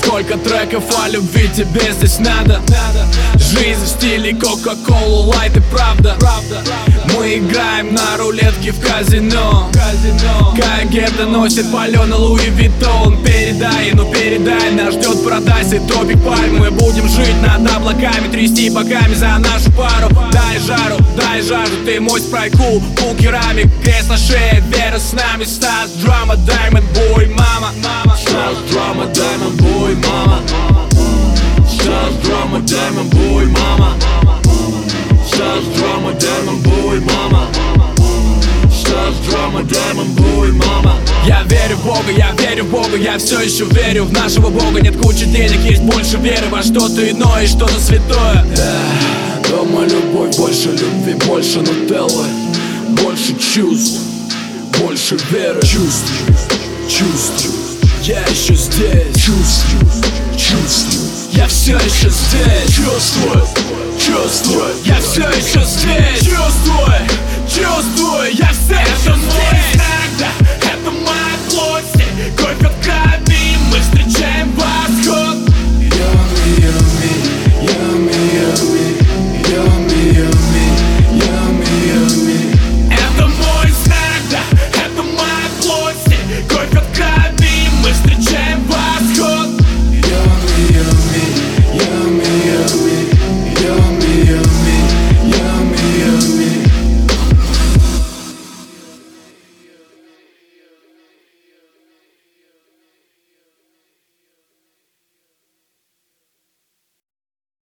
Сколько треков о любви тебе здесь надо? Жизнь в стиле Кока-Колу, лайт и правда. Мы играем на рулетке в казино. КГ доносит палёный Луи Виттон. Передай, ну передай, нас ждет парадайз и тропик пальм. Мы будем жить над облаками, трясти боками за нашу пару. Дай жару, ты мой спрайт, кул керамик, крест на шее, вера с нами. Стас, драма, Diamond Boy, мама. Стас, драма, Diamond Boy, мама. Stars, drama, Diamond Boy, mama. Stars, drama, Diamond Boy, mama. Stars, drama, Diamond Boy, mama. Я верю в Бога, я верю в Бога, я все еще верю в нашего Бога. Нет кучи денег, есть больше веры во что-то иное, что-то святое. Дома любовь, больше любви, больше нутеллы, больше чувств, больше веры. Чувствую, я еще здесь. Чувствую, я все еще здесь. Чувствую, я все еще здесь. Чувствую, я все еще здесь.